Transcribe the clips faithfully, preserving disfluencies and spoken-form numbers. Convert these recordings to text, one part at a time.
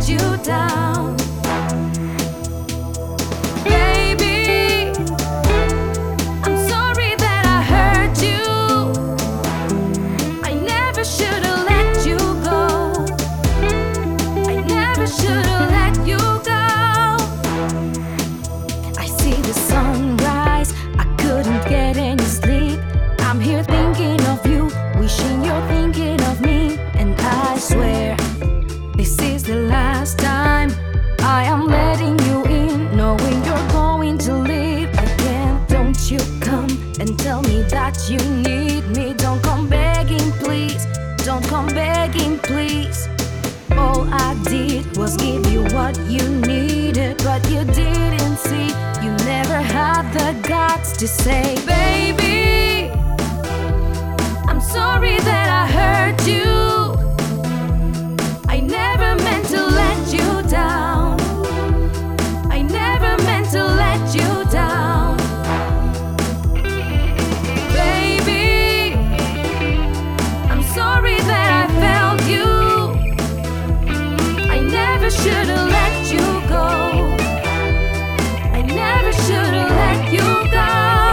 let you down. Baby, I'm sorry that I hurt you. I never should've let you go. I never should've let you go. I see the sunrise, I couldn't get any sleep. I'm here thinking of you, wishing you're thinking of me. And I swear, this is the last time I am letting you in, knowing you're going to leave again. Don't you come and tell me that you need me. Don't come begging, please. Don't come begging, please. All I did was give you what you needed, but you didn't see. You never had the guts to say, baby, I'm sorry that I hurt you. I never meant to let you down. I never meant to let you down. Baby, I'm sorry that I failed you. I never should've let you go. I never should've let you go.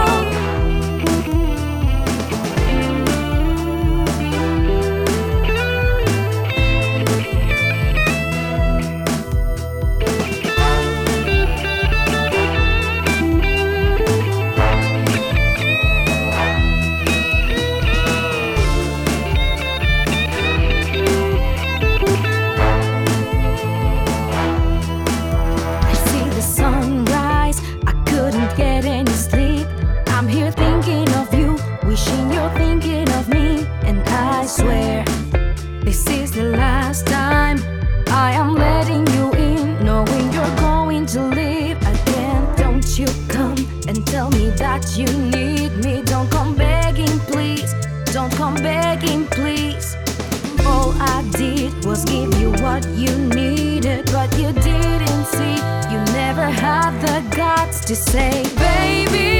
Get any sleep. I'm here thinking of you, wishing you're thinking of me. And I swear, this is the last time I am letting you in, knowing you're going to leave again. Don't you come and tell me that you need me. Don't come begging, please. Don't come begging, please. All I did was give you what you needed, but you didn't see. You never had the guts to say, baby,